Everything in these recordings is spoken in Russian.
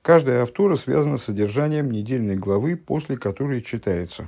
Каждая автора связана с содержанием недельной главы, после которой читается,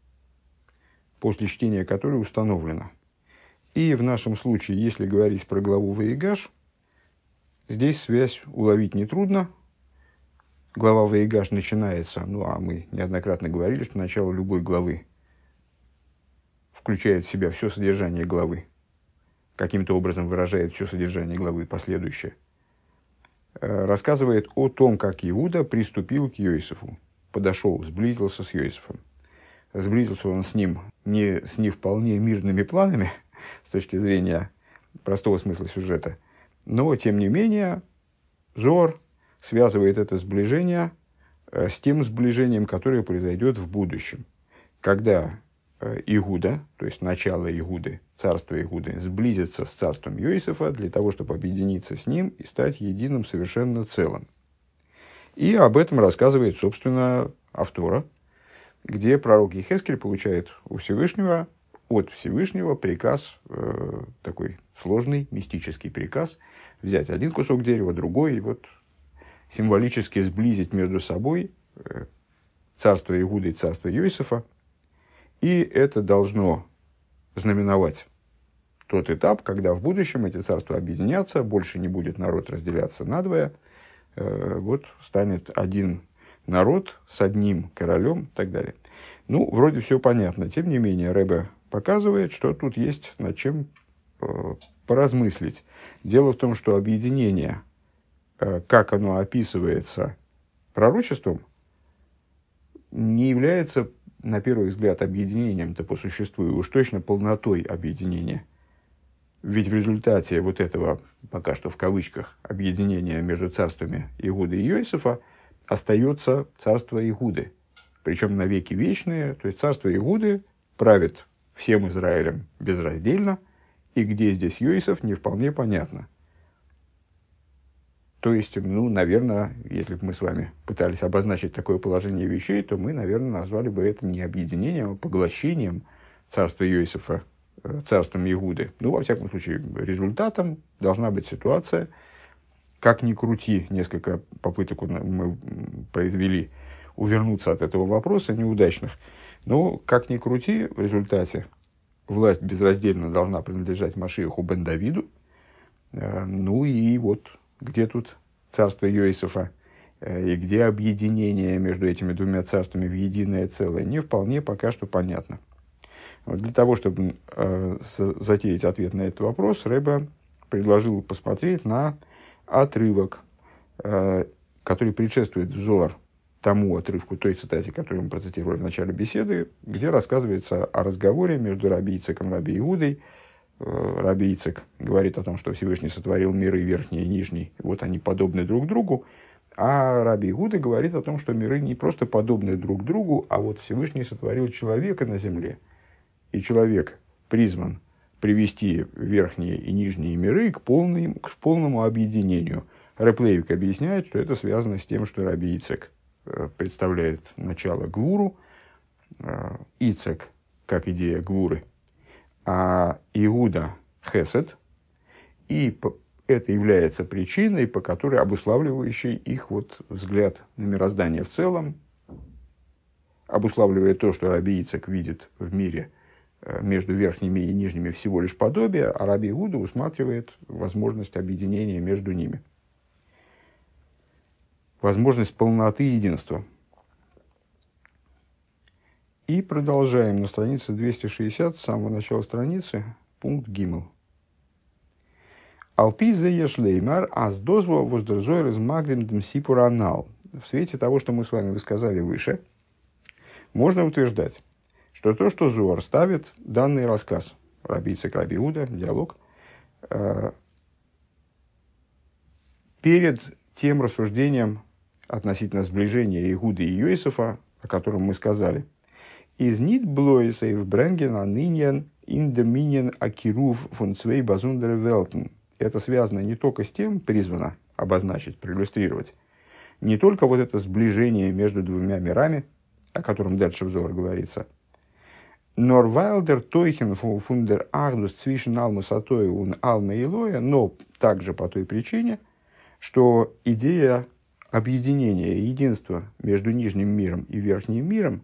после чтения которой установлено. И в нашем случае, если говорить про главу Ваигаш, здесь связь уловить нетрудно. Глава Ваигаш начинается, а мы неоднократно говорили, что начало любой главы включает в себя все содержание главы, каким-то образом выражает все содержание главы последующее. Рассказывает о том, как Иуда приступил к Йосефу, подошел, сблизился с Йосефом. Сблизился он с ним не с не вполне мирными планами, с точки зрения простого смысла сюжета, но, тем не менее, Зоар связывает это сближение с тем сближением, которое произойдет в будущем, когда Иуда, то есть начало Иуды, царство Иуды, сблизится с царством Йосефа для того, чтобы объединиться с ним и стать единым совершенно целым. И об этом рассказывает, собственно, автора, где пророк Йехескель получает от Всевышнего приказ, такой сложный, мистический приказ, взять один кусок дерева, другой, и вот символически сблизить между собой царство Иуды и царство Йосефа. И это должно знаменовать тот этап, когда в будущем эти царства объединятся, больше не будет народ разделяться надвое, вот станет один народ с одним королем и так далее. Вроде все понятно. Тем не менее, Ребе показывает, что тут есть над чем поразмыслить. Дело в том, что объединение, как оно описывается пророчеством, не является, на первый взгляд, объединением-то по существу, и уж точно полнотой объединения. Ведь в результате вот этого, пока что в кавычках, объединения между царствами Иуды и Йосефа остается царство Иуды, причем навеки вечные, то есть царство Иуды правит всем Израилем безраздельно, и где здесь Йосеф, не вполне понятно. То есть, наверное, если бы мы с вами пытались обозначить такое положение вещей, то мы, наверное, назвали бы это не объединением, а поглощением царства Йосефа царством Иуды. Во всяком случае, результатом должна быть ситуация, как ни крути, несколько попыток мы произвели увернуться от этого вопроса, неудачных. Но, как ни крути, в результате власть безраздельно должна принадлежать Машиаху бен Давиду. И вот где тут царство Йосефа и где объединение между этими двумя царствами в единое целое, не вполне пока что понятно. Для того, чтобы затеять ответ на этот вопрос, Ребе предложил посмотреть на отрывок, который предшествует Зоар тому отрывку, той цитате, которую мы процитировали в начале беседы, где рассказывается о разговоре между Раби Ицхаком и Раби Иудой. Раби Ицхак говорит о том, что Всевышний сотворил миры верхний и нижний, вот они подобны друг другу, а Раби Иуда говорит о том, что миры не просто подобны друг другу, а вот Всевышний сотворил человека на земле, и человек призван привести верхние и нижние миры к полному объединению. Ребе Левик объясняет, что это связано с тем, что Раби Ицхак представляет начало Гвуру, Ицхак как идея Гвуры, а Иуда Хесед, и это является причиной, по которой обуславливающей их взгляд на мироздание в целом, обуславливая то, что Раби Ицхак видит в мире между верхними и нижними всего лишь подобие, а Раби Иуда усматривает возможность объединения между ними. Возможность полноты единства. И продолжаем на странице 260, с самого начала страницы, пункт Гимл. Алпизе ешлеймар аздозво воздерзой размагдим дмсипуранал. В свете того, что мы с вами высказали выше, можно утверждать, что то, что Зоар ставит данный рассказ, Раби Ицхак, Раби Иуда, диалог, перед тем рассуждением относительно сближения Иуды и Йосефа, о котором мы сказали, из нит блоисейв бренген аниньян индоминьян акирув фон цвей базундер велтен. Это связано не только с тем, призвано обозначить, проиллюстрировать, не только вот это сближение между двумя мирами, о котором дальше в Зоар говорится, нор вайлдер тойхен фундер ардус цвишен алмусатой ун алма илоя, но также по той причине, что идея объединение, единство между нижним миром и верхним миром,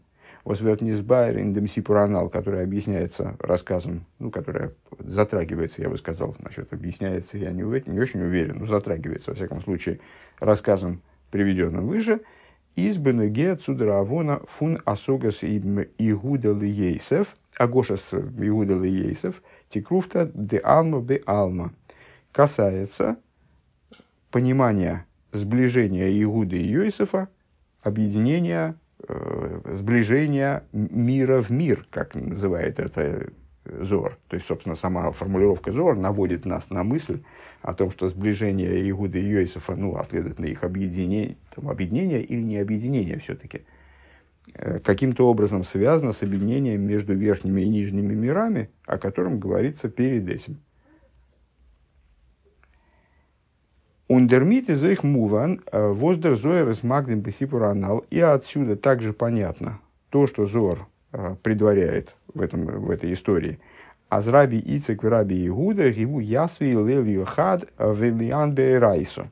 который объясняется рассказом, которое затрагивается, я бы сказал, насчет объясняется, я не очень уверен, но затрагивается, во всяком случае, рассказом, приведенным выше, из Бенеге Цудравона фун Асогас Игуда Лиейсев, Агошас Игуда Лиейсев, Тикруфта де Алма бе Алма, касается понимания сближения Игуды и Йосефа, объединения, сближения мира в мир, как называет это Зоар. То есть, собственно, сама формулировка Зоар наводит нас на мысль о том, что сближение Игуды и Йосефа, а следовательно их объединение или не объединение все-таки, каким-то образом связано с объединением между верхними и нижними мирами, о котором говорится перед этим. Ундермит из их муван воздер Зоар из Магдим Песипуранал. И отсюда также понятно то, что Зоар предваряет в этой истории. Азраби Ицек Раби Игуда гиву ясви лелью хад велиан бейрайсо.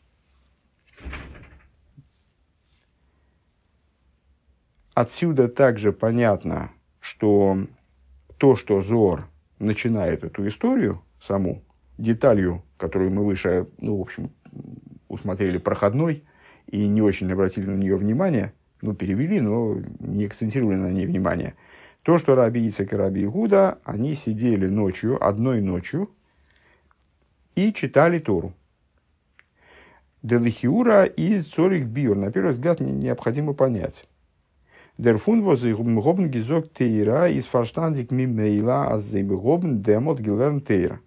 Отсюда также понятно, что то, что Зоар начинает эту историю саму, деталью, которую мы выше, усмотрели проходной и не очень обратили на нее внимание, перевели, но не акцентировали на ней внимание. То, что Раби Ицек и Раби Игуда, они сидели одной ночью, и читали Тору. Делихиура из Цорих Биур. На первый взгляд, необходимо понять. Дерфун возгобн гизок тейра из фарштандик мимейла аззейбгобн демот гилерн тейра.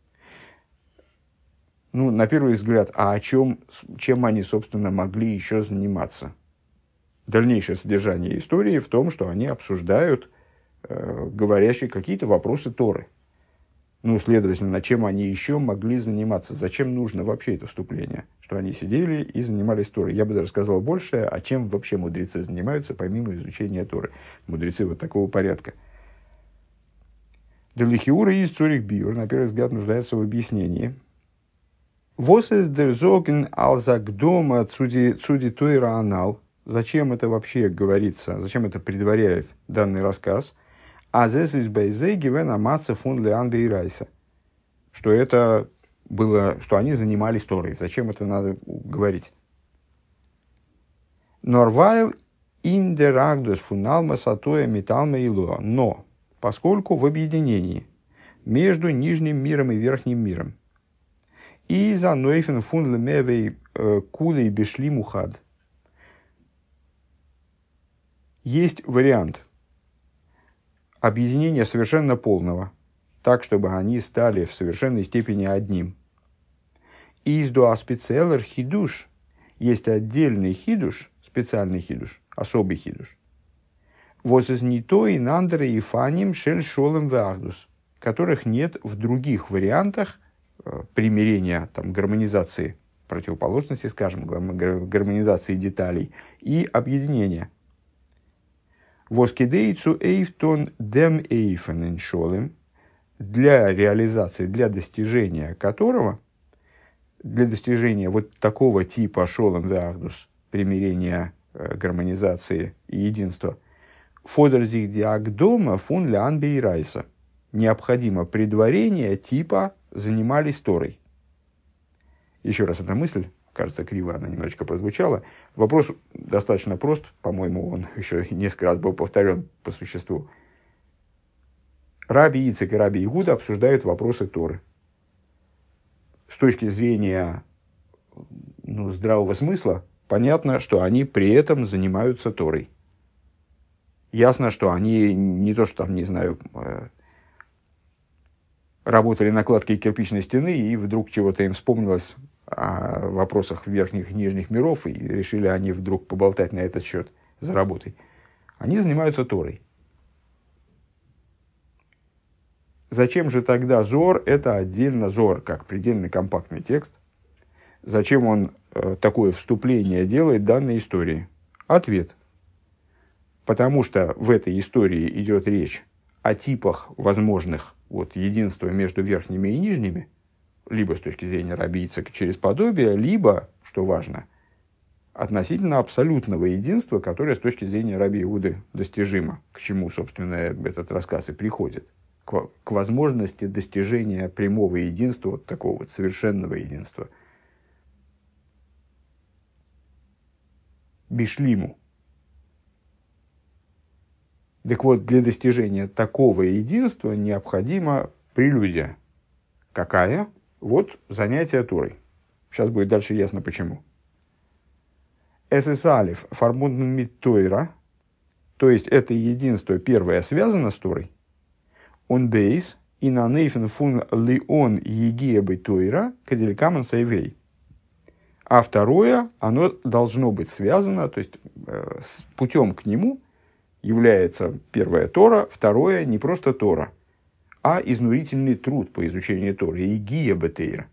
На первый взгляд, чем они, собственно, могли еще заниматься? Дальнейшее содержание истории в том, что они обсуждают говорящие какие-то вопросы Торы. Следовательно, чем они еще могли заниматься? Зачем нужно вообще это вступление? Что они сидели и занимались Торой. Я бы даже сказал больше, а чем вообще мудрецы занимаются, помимо изучения Торы. Мудрецы вот такого порядка. Делихиура из Цорих Биур, на первый взгляд, нуждается в объяснении. «Вос из дерзоген алзагдома цуди тойра анал». Зачем это вообще говорится? Зачем это предваряет данный рассказ? «А зес из бейзе гивен амаца фун леан бейрайса». Что это было, что они занимались Торой. Зачем это надо говорить? «Норвайл индерагдус фуналма сатоя металма илуа». Но, поскольку в объединении между нижним миром и верхним миром и за нойфен фун лемевей кулей бешли мухад есть вариант объединения совершенно полного, так, чтобы они стали в совершенной степени одним. Из дуаспицеллер хидуш есть отдельный хидуш, специальный хидуш, особый хидуш. Воз из нито и нандера и фаним шель шолем вахдус, которых нет в других вариантах примирения, гармонизации противоположности, скажем, гармонизации деталей и объединения. Воскидейцу эйфтон дем эйфен шолем, для реализации, для достижения которого, для достижения вот такого типа шолем вахдус, примирения, гармонизации и единства, фодерзих диагдома фун лян бейрайса, необходимо предварение типа занимались Торой. Еще раз эта мысль, кажется, криво она немножечко прозвучала. Вопрос достаточно прост, по-моему, он еще несколько раз был повторен по существу. Раби Ицек и Раби Игуда обсуждают вопросы Торы. С точки зрения здравого смысла, понятно, что они при этом занимаются Торой. Ясно, что они не то, что работали на кладке кирпичной стены, и вдруг чего-то им вспомнилось о вопросах верхних и нижних миров, и решили они вдруг поболтать на этот счет за работой. Они занимаются Торой. Зачем же тогда Зоар? Это отдельно Зоар, как предельно компактный текст. Зачем он такое вступление делает данной истории? Ответ. Потому что в этой истории идет речь о типах возможных единства между верхними и нижними, либо с точки зрения Раби Ицека через подобие, либо, что важно, относительно абсолютного единства, которое с точки зрения Раби Иуды достижимо, к чему, собственно, этот рассказ и приходит, к возможности достижения прямого единства, вот такого вот совершенного единства. Бишлиму. Так вот, для достижения такого единства необходима прелюдия. Какая? Вот занятие Торой. Сейчас будет дальше ясно почему. Эсэс алиф фарбунден мит Тойра, то есть это единство первое связано с Торой. Он бейс и на нейфен фун лион егиебы Тойра каделькамен сайвей. А второе, оно должно быть связано, то есть с путем к нему является первое Тора, второе не просто Тора, а изнурительный труд по изучению Торы, егиебы Тойра.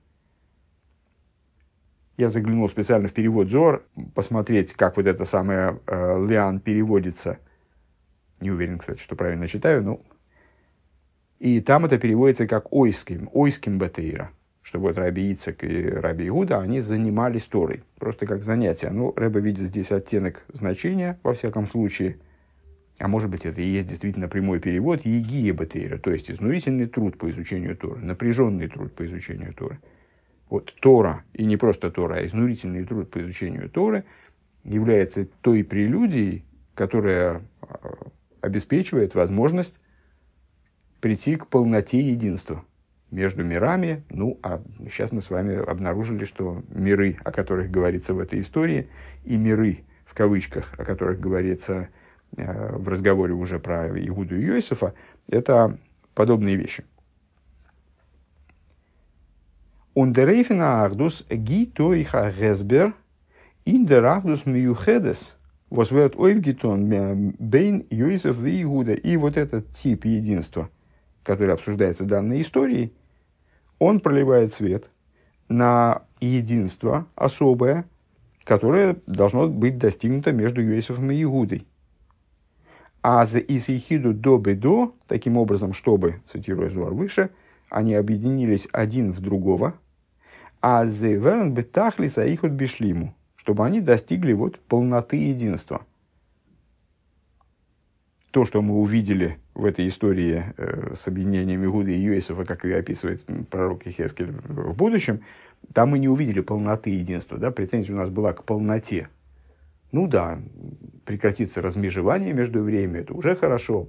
Я заглянул специально в перевод Зоар, посмотреть, как вот это самое «лиан» переводится. Не уверен, кстати, что правильно читаю, но... И там это переводится как «ойским бетейра», что вот Раби Ицхак и Раби Иуда, они занимались Торой, просто как занятие. Ну, Рэбе видит здесь оттенок значения, во всяком случае, а может быть, это и есть действительно прямой перевод «егия бетейра», то есть изнурительный труд по изучению Торы, напряженный труд по изучению Торы. Вот Тора, и не просто Тора, а изнурительный труд по изучению Торы является той прелюдией, которая обеспечивает возможность прийти к полноте единства между мирами. Ну, а сейчас мы с вами обнаружили, что миры, о которых говорится в этой истории, и миры, в кавычках, о которых говорится в разговоре уже про Иуду и Йосефа, это подобные вещи. Und der Reifena Achdus gibt euch ein Resber in der Achdus Miuchedes, was wird aufgetan бейн Йосеф и Иуда. И вот этот тип единства, который обсуждается в данной истории, он проливает свет на единство особое, которое должно быть достигнуто между Йосефом и Иудой. А за Исихиду до бедо, таким образом, чтобы, цитируя Зоар выше, они объединились один в другого, а за верн бетахлис аихот бишлиму, чтобы они достигли вот полноты единства. То, что мы увидели в этой истории с объединением Иуды и Йосефа, как ее описывает пророк Йехескель в будущем, там мы не увидели полноты единства. Да? Претензия у нас была к полноте. Ну да, прекратится размежевание между евреями, это уже хорошо.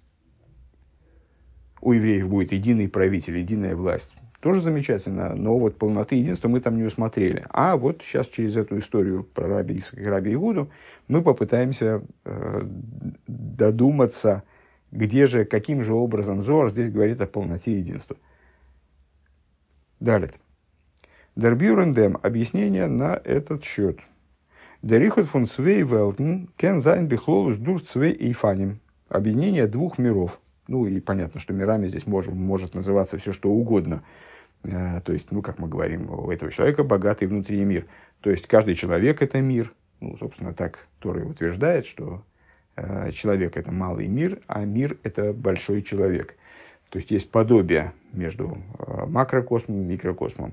У евреев будет единый правитель, единая власть. Тоже замечательно, но вот полноты единства мы там не усмотрели. А вот сейчас через эту историю про Раби Ицхака и Раби Иуду мы попытаемся додуматься, где же, каким же образом Зоар здесь говорит о полноте единства. Далее. Дербюрендем. Объяснение на этот счет. Дерихот фун цвей велтен кен зайн бихлолус дур цвей эйфаним. Объединение двух миров. Ну и понятно, что мирами здесь может называться все, что угодно. То есть, ну, как мы говорим, у этого человека богатый внутренний мир. То есть, каждый человек – это мир. Ну, собственно, так Тора утверждает, что человек – это малый мир, а мир – это большой человек. То есть, есть подобие между макрокосмом и микрокосмом.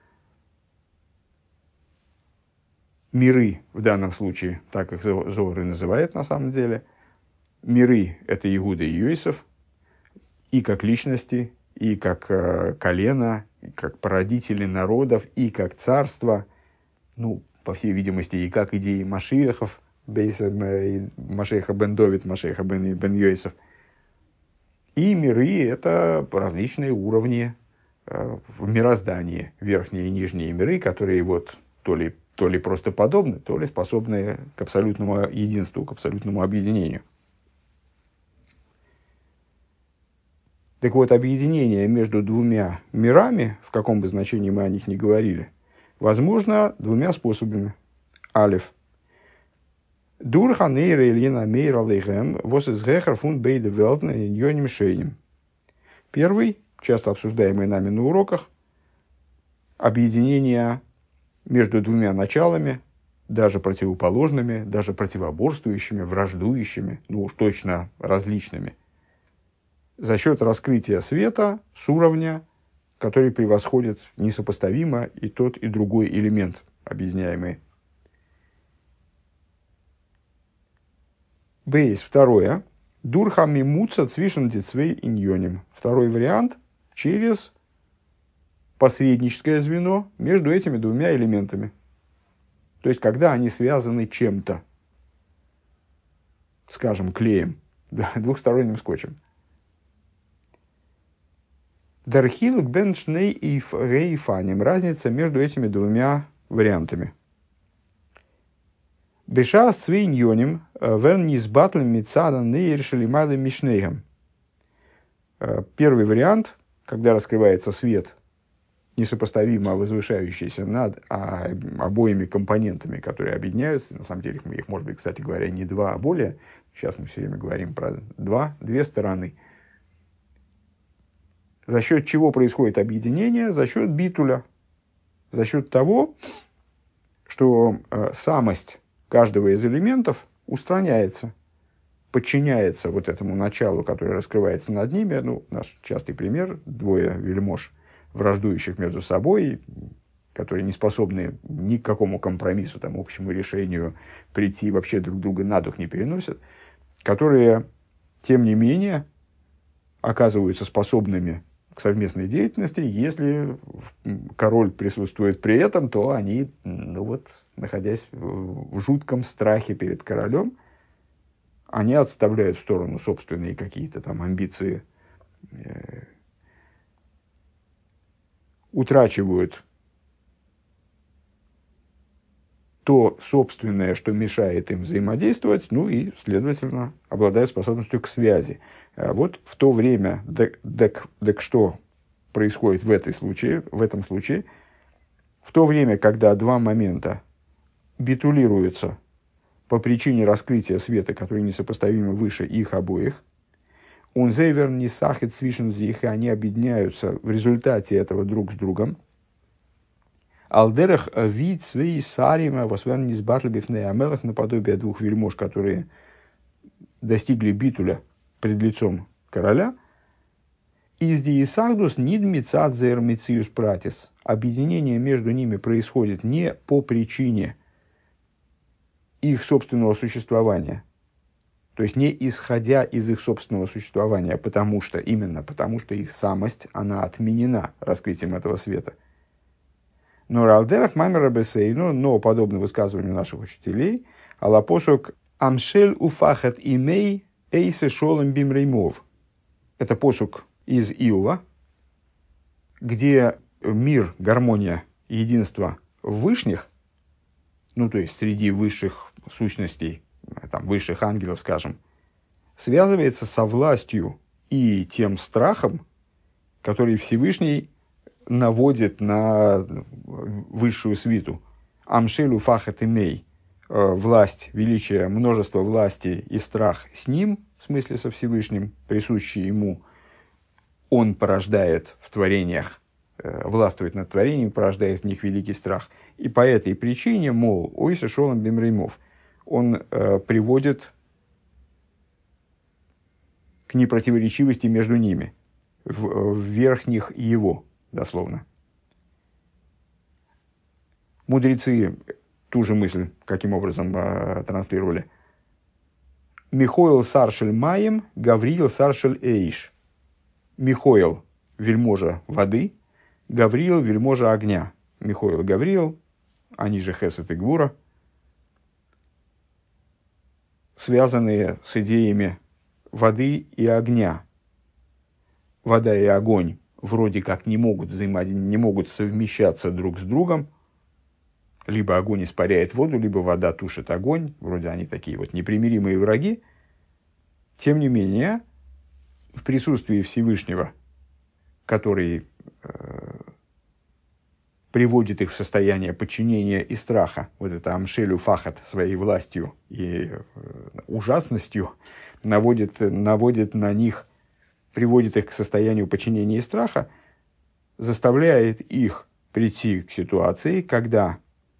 Миры, в данном случае, так их Зоар и называет на самом деле, миры – это Иуда и Йосеф, и как личности, и как колено, и как породители народов, и как царство, ну, по всей видимости, и как идеи Машиахов, Машиаха бен Довид, Машиаха бен Йосеф. И миры – это различные уровни в мироздании, верхние и нижние миры, которые вот то ли просто подобны, то ли способны к абсолютному единству, к абсолютному объединению. Так вот, объединение между двумя мирами, в каком бы значении мы о них ни говорили, возможно двумя способами. Алеф. Дурха нейра ильина мейра лейхем вос из гехар фун бейде велтна иньоним шейним. Первый, часто обсуждаемый нами на уроках, объединение между двумя началами, даже противоположными, даже противоборствующими, враждующими, ну уж точно различными, за счет раскрытия света с уровня, который превосходит несопоставимо и тот, и другой элемент, объединяемый. Бейс, второе. Дурхами муца цвишен дицвей иньоним. Второй вариант через посредническое звено между этими двумя элементами. То есть, когда они связаны чем-то, скажем, клеем, да, двухсторонним скотчем. Дархилук беншней и рейфанем. Разница между этими двумя вариантами. Беша с цвейньоним верн не с батлем мицадан нейршили мадам мишнейгам. Первый вариант, когда раскрывается свет, несопоставимо возвышающийся над обоими компонентами, которые объединяются. На самом деле их может быть, кстати говоря, не два, а более. Сейчас мы все время говорим про две стороны. За счет чего происходит объединение? За счет битуля. За счет того, что самость каждого из элементов устраняется, подчиняется вот этому началу, которое раскрывается над ними. Ну, наш частый пример: двое вельмож, враждующих между собой, которые не способны ни к какому компромиссу, там, общему решению прийти, вообще друг друга на дух не переносят, которые, тем не менее, оказываются способными к совместной деятельности. Если король присутствует при этом, то они, находясь в жутком страхе перед королем, они отставляют в сторону собственные какие-то там амбиции, утрачивают то собственное, что мешает им взаимодействовать, и, следовательно, обладают способностью к связи. Вот в то время, так что происходит в этом случае, в то время, когда два момента битулируются по причине раскрытия света, который несопоставимо выше их обоих, он зейвер не сахет свишензих, и они объединяются в результате этого друг с другом. Алдерах вид свои сарима восверн не сбатлебив неамелах, наподобие двух вельмож, которые достигли битуля пред лицом короля. Из диесагдус нид мицадзер мициус пратис. Объединение между ними происходит не по причине их собственного существования, то есть не исходя из их собственного существования, потому что их самость, она отменена раскрытием этого света. Но Ралдерах Маймера Бесейну, но подобно высказыванию наших учителей, Алапосок Амшель Уфахат Имей Эйсе Шолем Бимреймов. Это посук из Иова, где мир, гармония, единство вышних, то есть среди высших сущностей, там, высших ангелов, скажем, связывается со властью и тем страхом, который Всевышний наводит на высшую свиту. Амшелю фахат имей. Власть, величие, множество власти и страх с ним, в смысле со Всевышним, присущий ему, он порождает в творениях, властвует над творением, порождает в них великий страх. И по этой причине, мол, ойса шолом бимреймов, он приводит к непротиворечивости между ними, в верхних его, дословно. Мудрецы ту же мысль каким образом транслировали. Михоил саршель маем, Гавриил саршель эйш. Михоил – вельможа воды, Гавриил – вельможа огня. Михоил, Гавриил, они же Хесед и Гвура, связанные с идеями воды и огня. Вода и огонь вроде как не могут совмещаться друг с другом. Либо огонь испаряет воду, либо вода тушит огонь. Вроде они такие вот непримиримые враги. Тем не менее, в присутствии Всевышнего, который приводит их в состояние подчинения и страха, вот это амшелю фахат своей властью и ужасностью, наводит на них, приводит их к состоянию подчинения и страха, заставляет их прийти к ситуации, когда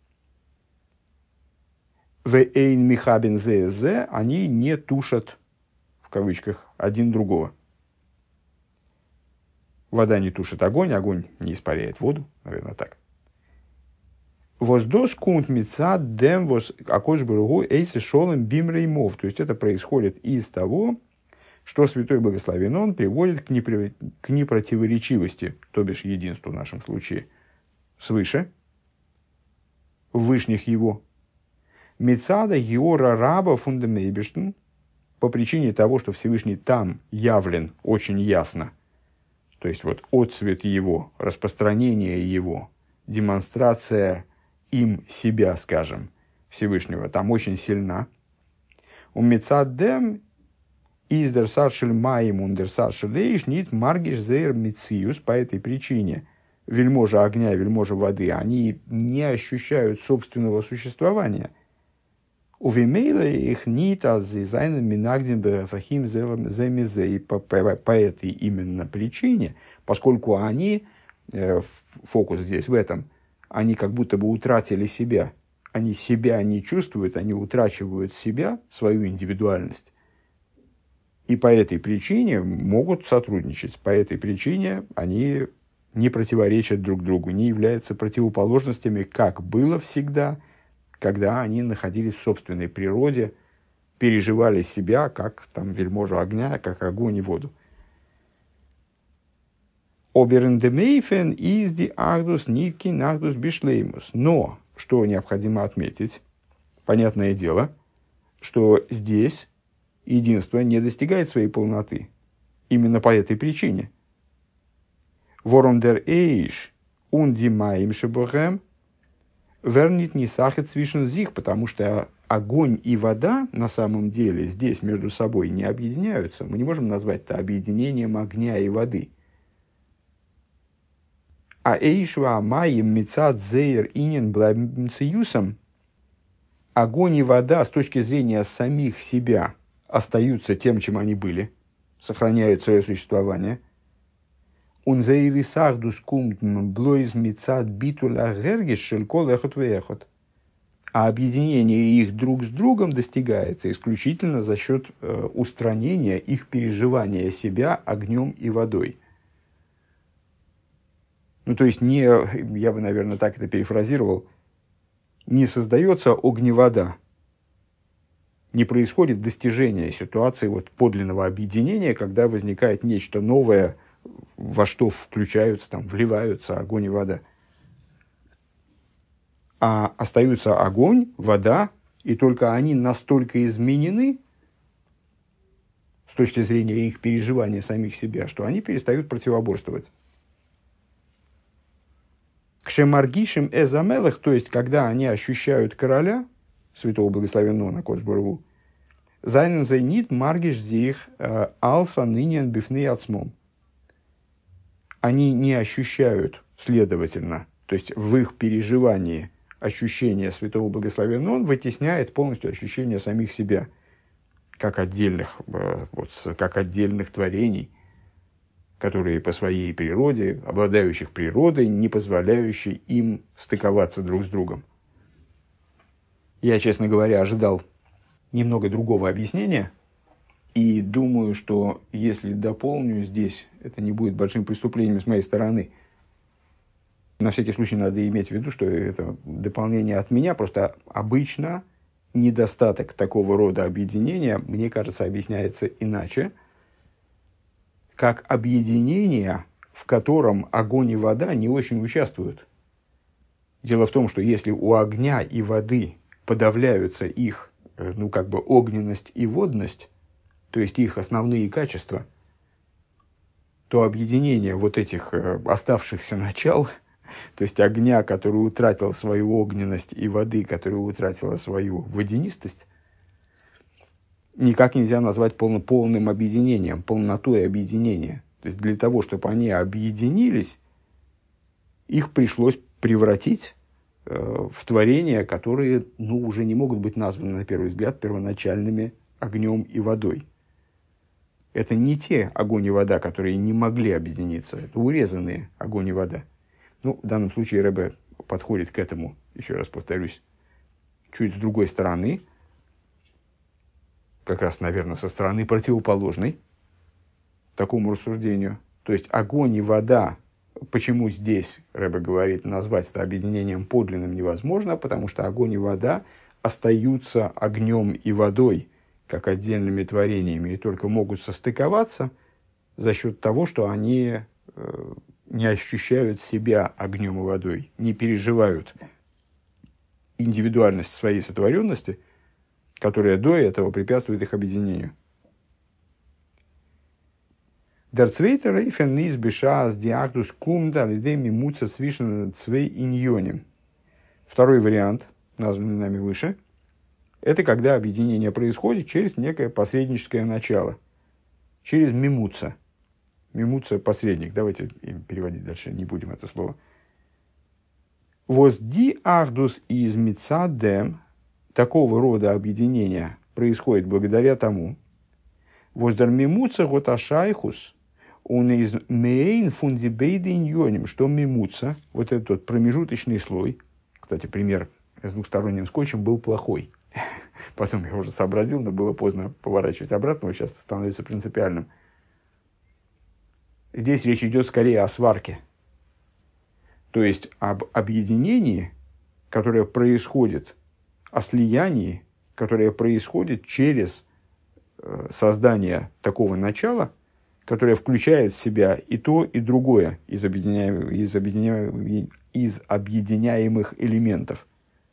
«вэйн михабин зэ» они не тушат, в кавычках, один другого. Вода не тушит огонь, огонь не испаряет воду, наверное, так. Воздос кунт мицад дем вос акош баругу эйсе шолем бимреймов. То есть это происходит из того, что Святой Благословен Он приводит к непротиворечивости, то бишь единству в нашем случае, свыше, вышних Его. Мицада Геора Раба Фундамейбештен, по причине того, что Всевышний там явлен очень ясно, то есть вот отцвет Его, распространение Его, демонстрация им себя, скажем, Всевышнего, там очень сильна. У Мицадем из дерсаршель маим und дерсаршель эйш нит маргиш зейр мициус. По этой причине вельможа огня и вельможа воды, они не ощущают собственного существования. Увимейла их нит азизайна минагдим бефахим земизе. По этой именно причине, поскольку они, фокус здесь в этом, они как будто бы утратили себя. Они себя не чувствуют, они утрачивают себя, свою индивидуальность. И по этой причине могут сотрудничать. По этой причине они не противоречат друг другу, не являются противоположностями, как было всегда, когда они находились в собственной природе, переживали себя, как там вельможа огня, как огонь и воду. Оберендемейфен из ди агдус ниткин агдус бишлеймус. Но, что необходимо отметить, понятное дело, что здесь единство не достигает своей полноты. Именно по этой причине. Ворум дер эйш ундимаим шебохем вернит не сахет свишен зих, потому что огонь и вода на самом деле здесь между собой не объединяются. Мы не можем назвать это объединением огня и воды. А эйшва амаим мицад зейр инин блабмциюсом, огонь и вода с точки зрения самих себя остаются тем, чем они были, сохраняют свое существование. А объединение их друг с другом достигается исключительно за счет устранения их переживания себя огнем и водой. Ну, то есть, я бы, наверное, так это перефразировал, не создается огневода, не происходит достижение ситуации вот подлинного объединения, когда возникает нечто новое, во что включаются, там, вливаются огонь и вода. А остаются огонь, вода, и только они настолько изменены с точки зрения их переживания самих себя, что они перестают противоборствовать. Кшемаргишим эзамелах, то есть, когда они ощущают короля, святого благословенного на Кодж-Бару, зайнен зайнит маргиш зих алса нынен бифны ацмом. Они не ощущают, следовательно, то есть в их переживании ощущение святого благословенного, он вытесняет полностью ощущение самих себя, как отдельных творений, которые по своей природе, обладающих природой, не позволяющей им стыковаться друг с другом. Я, честно говоря, ожидал немного другого объяснения, и думаю, что если дополню здесь, это не будет большим преступлением с моей стороны. На всякий случай надо иметь в виду, что это дополнение от меня, просто обычно недостаток такого рода объединения, мне кажется, объясняется иначе, как объединение, в котором огонь и вода не очень участвуют. Дело в том, что если у огня и воды подавляются их, огненность и водность, то есть их основные качества, то объединение вот этих оставшихся начал, то есть огня, который утратил свою огненность, и воды, которая утратила свою водянистость, никак нельзя назвать полным объединением, полнотой объединения. То есть для того, чтобы они объединились, их пришлось превратить в творения, которые уже не могут быть названы, на первый взгляд, первоначальными огнем и водой. Это не те огонь и вода, которые не могли объединиться, это урезанные огонь и вода. В данном случае Ребе подходит к этому, еще раз повторюсь, чуть с другой стороны, как раз, наверное, со стороны противоположной такому рассуждению. То есть огонь и вода Почему здесь, Рэбе говорит, назвать это объединением подлинным невозможно? Потому что огонь и вода остаются огнем и водой, как отдельными творениями, и только могут состыковаться за счет того, что они не ощущают себя огнем и водой, не переживают индивидуальность своей сотворенности, которая до этого препятствует их объединению. Второй вариант, названный нами выше, это когда объединение происходит через некое посредническое начало, через мимуца. Мимуца – посредник. Давайте переводить дальше, не будем это слово. Возди ахдус из мицадем, такого рода объединения происходит благодаря тому, воздар мимуца готашайхус, он из мейн фундибейдиньоним, что мимуца, вот этот промежуточный слой, кстати, пример с двухсторонним скотчем был плохой. Потом я уже сообразил, но было поздно поворачивать обратно, сейчас становится принципиальным. Здесь речь идет скорее о сварке. То есть об объединении, которое происходит, о слиянии, которое происходит через создание такого начала, которое включает в себя и то, и другое из объединяемых элементов.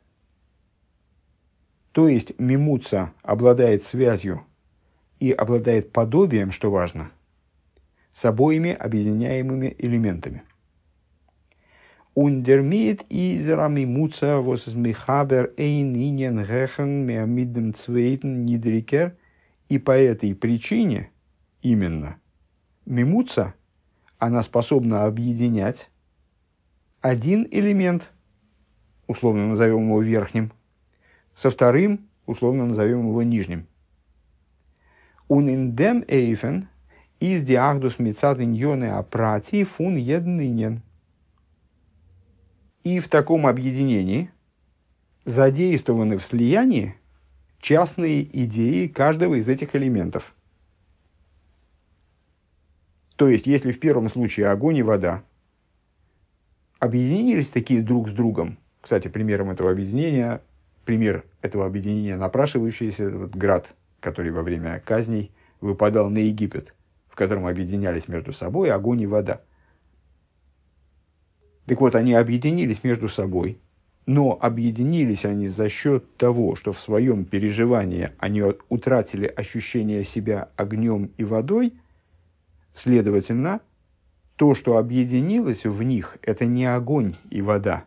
То есть мимуца обладает связью и обладает подобием, что важно, с обоими объединяемыми элементами. Ундермит изера мимуца восмихабер эйнинен гехен меамидем цвейтен нидрикер. И по этой причине именно мимуца, она способна объединять один элемент, условно назовем его верхним, со вторым, условно назовем его нижним. Униндем эйфен из диахдус мицадин йоне апрати фун еднинен. И в таком объединении задействованы в слиянии частные идеи каждого из этих элементов. То есть, если в первом случае огонь и вода объединились такие друг с другом, кстати, пример этого объединения напрашивающийся град, который во время казней выпадал на Египет, в котором объединялись между собой огонь и вода. Так вот, они объединились между собой, но объединились они за счет того, что в своем переживании они утратили ощущение себя огнем и водой. Следовательно, то, что объединилось в них, это не огонь и вода.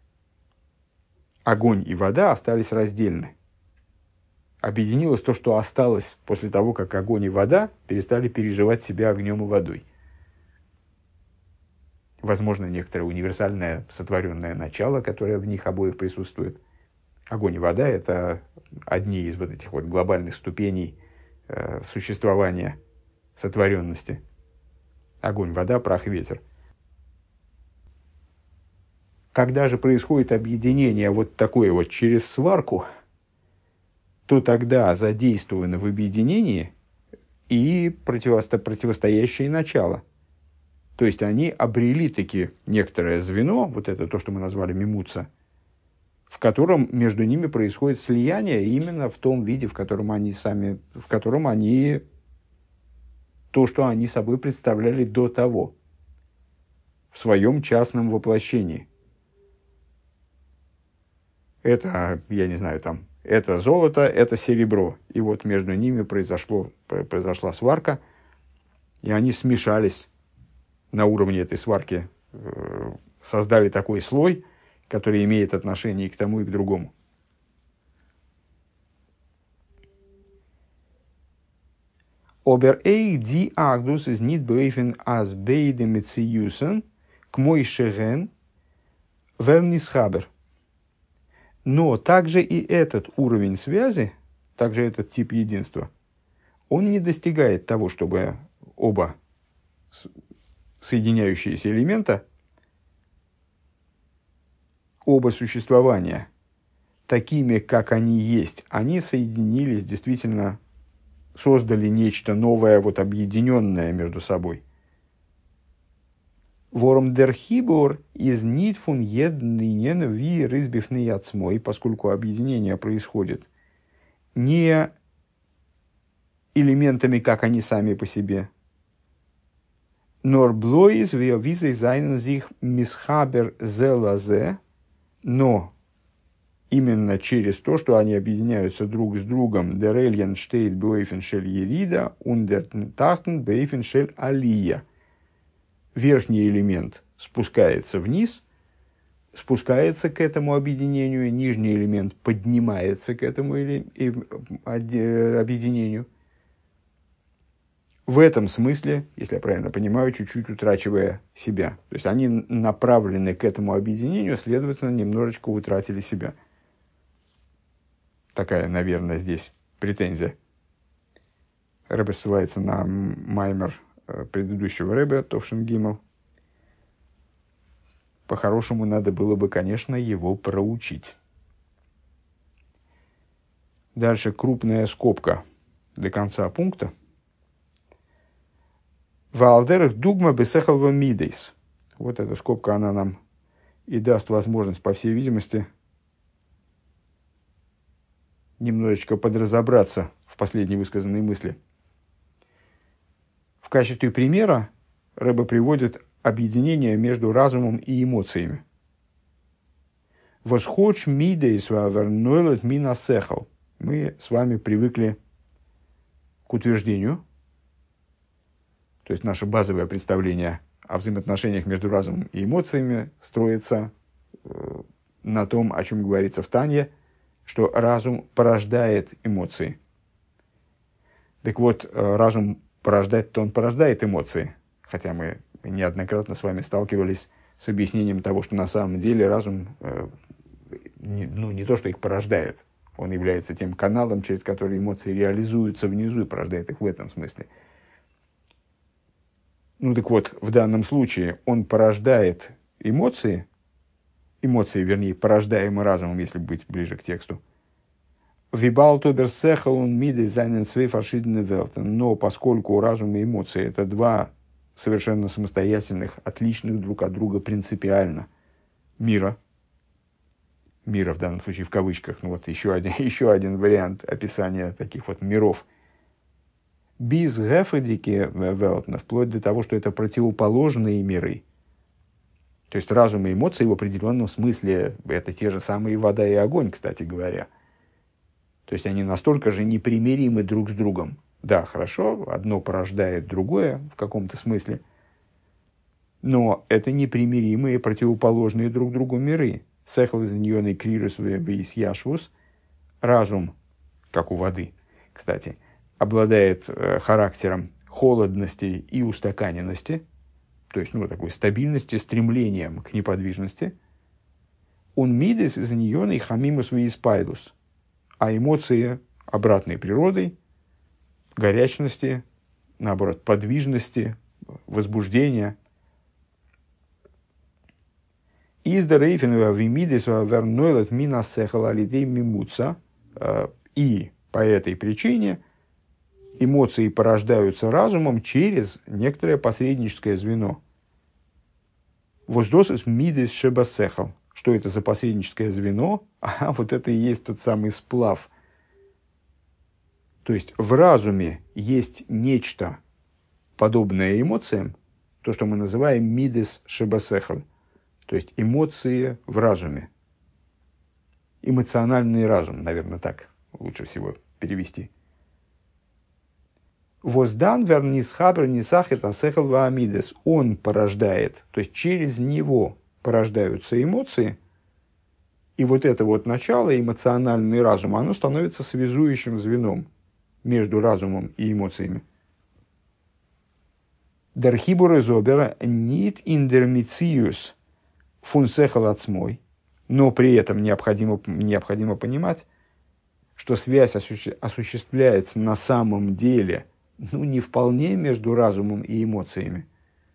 Огонь и вода остались раздельны. Объединилось то, что осталось после того, как огонь и вода перестали переживать себя огнем и водой. Возможно, некоторое универсальное сотворенное начало, которое в них обоих присутствует. Огонь и вода – это одни из вот этих вот глобальных ступеней существования сотворенности. Огонь, вода, прах, ветер. Когда же происходит объединение вот такое вот через сварку, то тогда задействованы в объединении и противостоящие начала. То есть они обрели таки некоторое звено, вот это то, что мы назвали мимуца, в котором между ними происходит слияние именно в том виде, в котором они то, что они собой представляли до того, в своем частном воплощении. Это, я не знаю, там, это золото, это серебро. И вот между ними произошла сварка, и они смешались на уровне этой сварки, создали такой слой, который имеет отношение и к тому, и к другому. Aber die Agdus ist nicht beöfen als beide Metziusen, к мой шеген, вернисхабер. Но также и этот уровень связи, также этот тип единства, он не достигает того, чтобы оба соединяющиеся элемента, оба существования, такими, как они есть, они соединились, действительно создали нечто новое, вот объединенное между собой. Ворум дер хибур из нит фун еднинен ви рызбифный ацмой, поскольку объединение происходит не элементами, как они сами по себе, нор блоиз визой зайнен зих мисхабер зелазе, но именно через то, что они объединяются друг с другом, der Elien steht beifen shel Yerida und der Tachten beifen shel Aliyah. Верхний элемент спускается вниз, спускается к этому объединению, нижний элемент поднимается к этому объединению. В этом смысле, если я правильно понимаю, чуть-чуть утрачивая себя. То есть они направлены к этому объединению, следовательно, немножечко утратили себя. Такая, наверное, здесь претензия. Ребе ссылается на маймер предыдущего Ребе, Товшин Гимел. По-хорошему, надо было бы, конечно, его проучить. Дальше крупная скобка до конца пункта. Ваалдерах дугма бесехалва мидейс. Вот эта скобка, она нам и даст возможность, по всей видимости, немножечко подразобраться в последней высказанной мысли. В качестве примера Ребе приводит объединение между разумом и эмоциями. «Восходж мидейс вавернойлет минасехал». Мы с вами привыкли к утверждению, то есть наше базовое представление о взаимоотношениях между разумом и эмоциями строится на том, о чем говорится в Танье, что разум порождает эмоции. Так вот, разум порождает, он порождает эмоции. Хотя мы неоднократно с вами сталкивались с объяснением того, что на самом деле разум не то, что их порождает, он является тем каналом, через который эмоции реализуются внизу и порождает их в этом смысле. Ну так вот, в данном случае он порождает эмоции, вернее, порождаемые разумом, если быть ближе к тексту. Но поскольку разум и эмоции – это два совершенно самостоятельных, отличных друг от друга принципиально мира в данном случае в кавычках, ну вот еще один вариант описания таких вот миров, без гефедики велтна, вплоть до того, что это противоположные миры. То есть разум и эмоции в определенном смысле это те же самые вода и огонь, кстати говоря. То есть они настолько же непримиримы друг с другом. Да, хорошо, одно порождает другое в каком-то смысле, но это непримиримые, противоположные друг другу миры. Сехл из ньоной крирус вейс яшвус. Разум, как у воды, кстати, обладает характером холодности и устаканенности, то есть такой стабильности, стремлением к неподвижности. Он мидес из ньоной хамимус вейс пайдус. А эмоции обратной природой, горячности, наоборот, подвижности, возбуждения. И по этой причине эмоции порождаются разумом через некоторое посредническое звено. Воздосус мидес шебасехал. Что это за посредническое звено? А вот это и есть тот самый сплав. То есть в разуме есть нечто подобное эмоциям, то, что мы называем мидес шебасехал. То есть эмоции в разуме. Эмоциональный разум, наверное, так лучше всего перевести. Воздан вернис хабр нисахет асехал ваамидес. Он порождает, то есть через него порождаются эмоции, и вот это вот начало, эмоциональный разум, оно становится связующим звеном между разумом и эмоциями. Дархибур изобера нит индермициус фунсехал ацмой, но при этом необходимо понимать, что связь осуществляется на самом деле не вполне между разумом и эмоциями.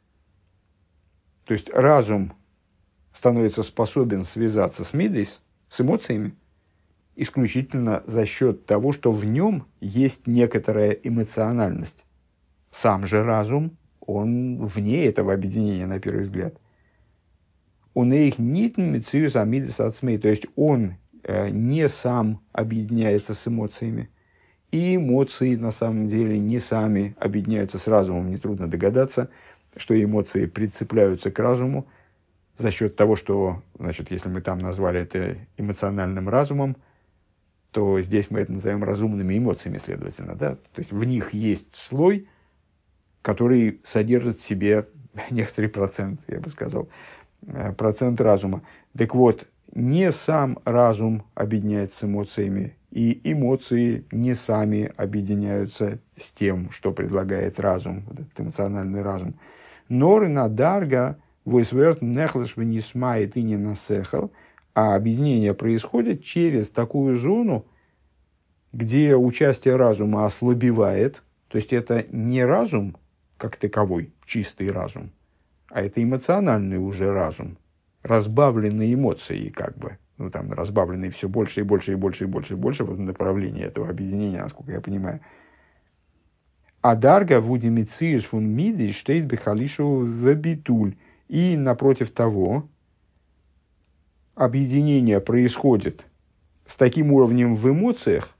То есть разум становится способен связаться с мидейс, с эмоциями, исключительно за счет того, что в нем есть некоторая эмоциональность. Сам же разум, он вне этого объединения, на первый взгляд. Он их нитн мециус амидес ацмей, то есть он не сам объединяется с эмоциями, и эмоции на самом деле не сами объединяются с разумом. Нетрудно догадаться, что эмоции прицепляются к разуму за счет того, что, значит, если мы там назвали это эмоциональным разумом, то здесь мы это назовем разумными эмоциями, следовательно. Да? То есть в них есть слой, который содержит в себе некоторый процент, я бы сказал, процент разума. Так вот, не сам разум объединяется с эмоциями, и эмоции не сами объединяются с тем, что предлагает разум, вот этот эмоциональный разум. Нор на дарга войсверт нехлаш не смает и не насехал, а объединение происходит через такую зону, где участие разума ослабевает, то есть это не разум как таковой, чистый разум, а это эмоциональный уже разум, разбавленный эмоцией, как бы, ну там разбавленный все больше и больше и больше и больше и больше в направлении этого объединения, насколько я понимаю. А дарга в удимициус фун миди штейт бехалишу вебитуль. И напротив того, объединение происходит с таким уровнем в эмоциях,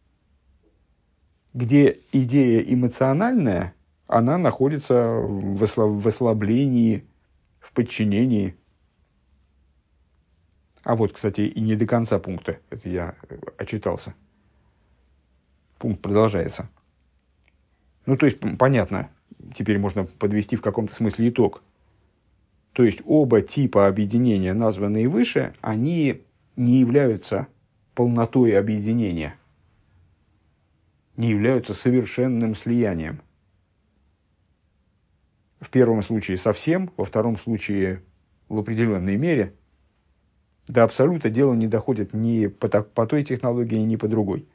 где идея эмоциональная, она находится в ослаблении, в подчинении. А вот, кстати, и не до конца пункта, это я отчитался. Пункт продолжается. Ну, то есть, понятно, теперь можно подвести в каком-то смысле итог. То есть, оба типа объединения, названные выше, они не являются полнотой объединения, не являются совершенным слиянием. В первом случае совсем, во втором случае в определенной мере. До абсолюта дело не доходит ни по той технологии, ни по другой.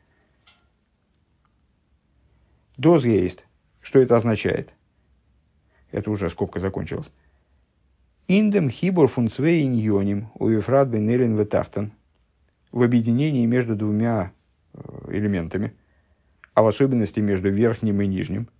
Доз есть. Что это означает? Это уже скобка закончилась. Индем хибор фун цвей иньоним уефрат бенелин ветахтен. В объединении между двумя элементами, а в особенности между верхним и нижним.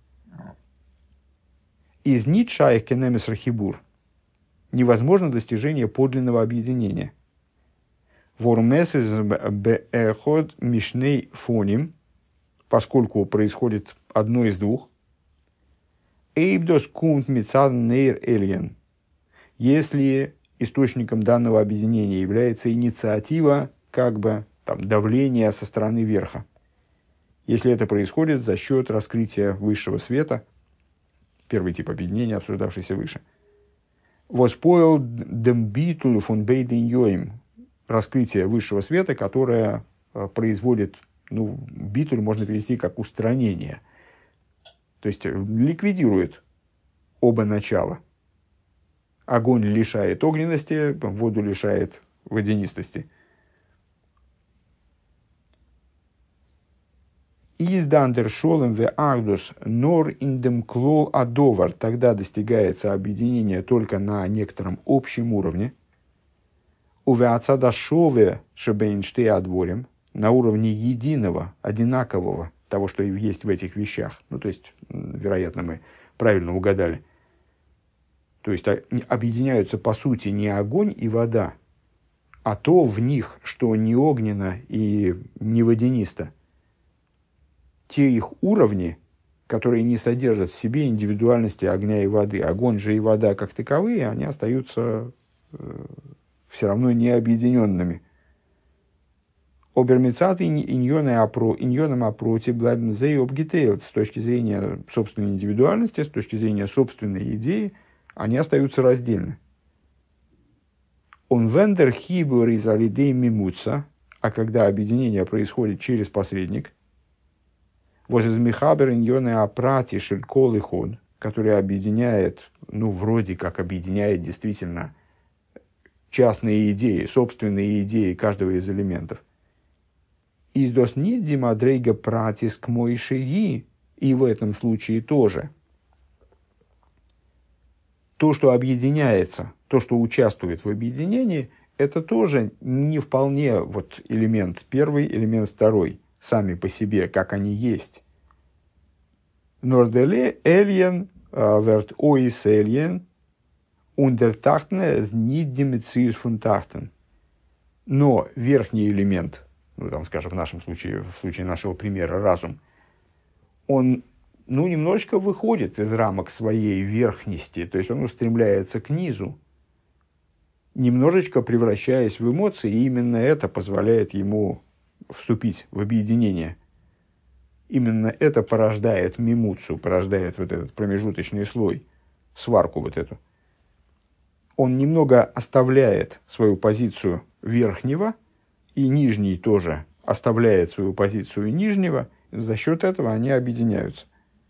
Из нитшаих кенемес рахибур. Невозможно достижение подлинного объединения. Вормесис беэход мишней фоним, поскольку происходит одно из двух. Эйбдос кунт мицан нейр эльен. Если источником данного объединения является инициатива, как бы там, давление со стороны верха. Если это происходит за счет раскрытия высшего света, первый тип объединения, обсуждавшийся выше. Воспоил дембитулю фон бейденьоим. Раскрытие высшего света, которое производит, битуль можно перевести как устранение. То есть ликвидирует оба начала. Огонь лишает огненности, воду лишает водянистости. Издандер шолем ве ардус нор индем клол адовар. Тогда достигается объединение только на некотором общем уровне. Увеацадашове шебейнштей адворим. На уровне единого, одинакового, того, что и есть в этих вещах. То есть, вероятно, мы правильно угадали. То есть, объединяются, по сути, не огонь и вода, а то в них, что не огненно и не водянисто. Те их уровни, которые не содержат в себе индивидуальности огня и воды. Огонь же и вода как таковые, они остаются все равно не объединенными. Обермицаты иньоном опроти блабнзей обгитейлд. С точки зрения собственной индивидуальности, с точки зрения собственной идеи, они остаются раздельны. Он вендер хибур из алидей мимуца, а когда объединение происходит через посредник, возизмихабер иньоне апрати шелькол и хон, который объединяет, вроде как объединяет действительно частные идеи, собственные идеи каждого из элементов. Издос нит димадрейга пратис к мойшии, и в этом случае тоже. То, что объединяется, то, что участвует в объединении, это тоже не вполне элемент первый, элемент второй, сами по себе, как они есть. Норделе эльен wird oiselien untertachtне nicht демициус фун тахтен. Но верхний элемент, ну, там, скажем, в случае нашего примера, разум, он, ну, немножечко выходит из рамок своей верхности, то есть он устремляется к низу, немножечко превращаясь в эмоции, и именно это позволяет ему вступить в объединение. Именно это порождает мимуцию, порождает вот этот промежуточный слой, сварку вот эту. Он немного оставляет свою позицию верхнего, и нижний тоже оставляет свою позицию нижнего, за счет этого они объединяются.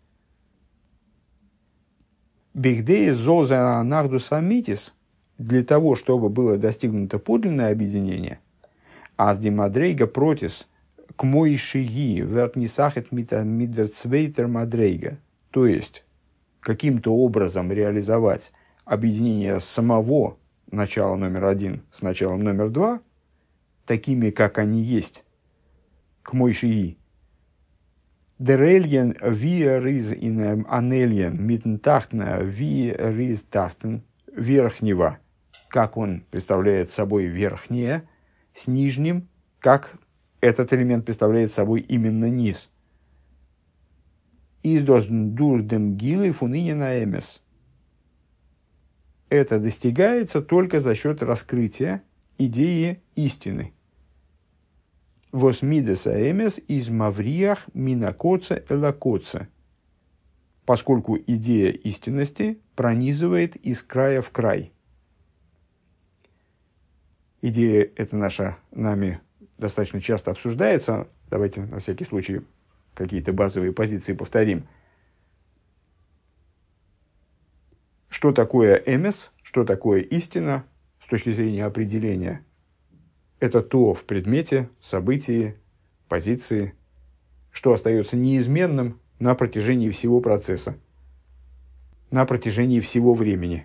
Бигдеи зоза анардус амитис, для того, чтобы было достигнуто подлинное объединение, аздимадрейга протис к мой шиги вертнисахет мидерцвейтер мадрейга, то есть каким-то образом реализовать объединение самого начала номер 1 с началом номер 2, такими, как они есть, к мой шиги. Дерельен виа риз ин анельен митентахтна виа риз тахтен, верхнего, как он представляет собой верхнее, с нижним, как этот элемент представляет собой именно низ. Издос дурдем гилы фунинина эмес. Это достигается только за счет раскрытия идеи истины. Восмидеса эмес из мавриях минакоца элакоца. Поскольку идея истинности пронизывает из края в край. Идея эта наша нами достаточно часто обсуждается. Давайте на всякий случай какие-то базовые позиции повторим. Что такое эмес, что такое истина с точки зрения определения? Это то в предмете, событии, позиции, что остается неизменным на протяжении всего процесса, на протяжении всего времени.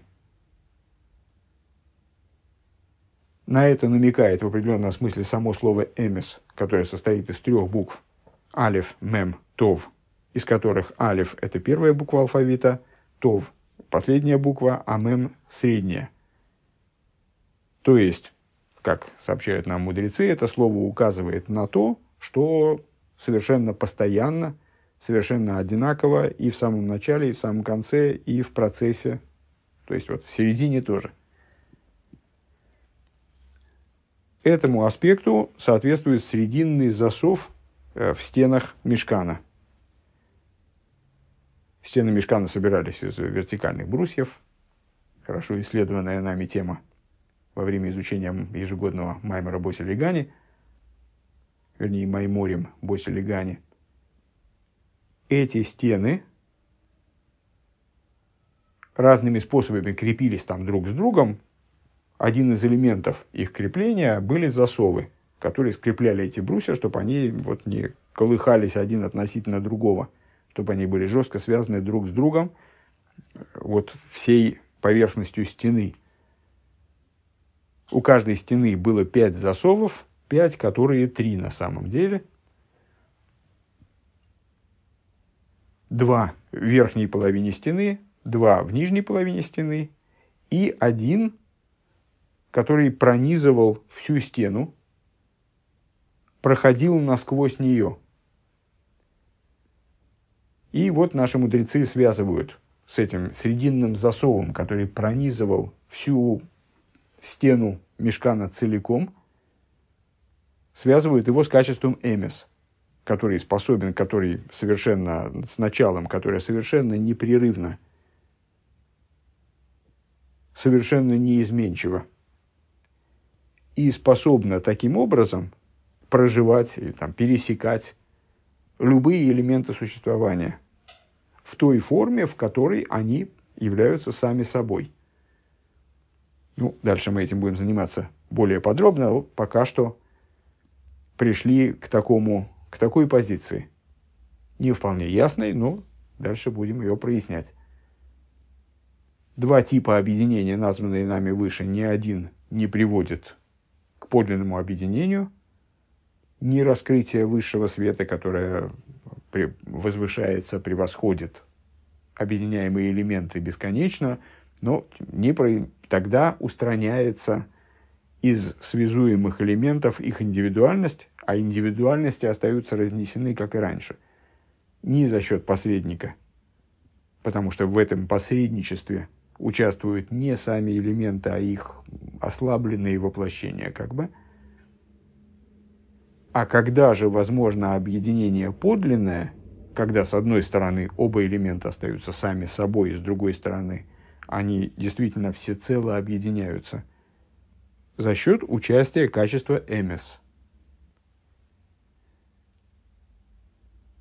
На это намекает в определенном смысле само слово «эмес», которое состоит из 3 букв алеф, мем, тов, из которых алеф – это первая буква алфавита, тов – последняя буква, а мем – средняя. То есть, как сообщают нам мудрецы, это слово указывает на то, что совершенно постоянно, совершенно одинаково и в самом начале, и в самом конце, и в процессе, то есть вот в середине тоже. Этому аспекту соответствует срединный засов в стенах мишкана. Стены мишкана собирались из вертикальных брусьев, хорошо исследованная нами тема во время изучения ежегодного маймора Боси Легани, вернее, майморим Боси Легани. Эти стены разными способами крепились там друг с другом. Один из элементов их крепления были засовы, которые скрепляли эти брусья, чтобы они вот не колыхались один относительно другого, чтобы они были жестко связаны друг с другом вот всей поверхностью стены. У каждой стены было 5 засовов, 5, которые 3 на самом деле. 2 в верхней половине стены, 2 в нижней половине стены и 1, который пронизывал всю стену, проходил насквозь нее. И вот наши мудрецы связывают с этим срединным засовом, который пронизывал всю стену мишкана целиком, связывают его с качеством эмес, который способен, который совершенно с началом, которое совершенно непрерывно, совершенно неизменчиво и способна таким образом проживать или там, пересекать любые элементы существования в той форме, в которой они являются сами собой. Ну, дальше мы этим будем заниматься более подробно. Вот пока что пришли к такой позиции. Не вполне ясной, но дальше будем ее прояснять. 2 типа объединения, названные нами выше, ни один не приводит к подлинному объединению, ни раскрытие высшего света, которое возвышается, превосходит объединяемые элементы бесконечно, но тогда устраняется из связуемых элементов их индивидуальность, а индивидуальности остаются разнесены, как и раньше. Не за счет посредника, потому что в этом посредничестве участвуют не сами элементы, а их ослабленные воплощения, как бы. А когда же возможно объединение подлинное, когда с одной стороны оба элемента остаются сами собой, и с другой стороны они действительно всецело объединяются за счет участия качества эмес.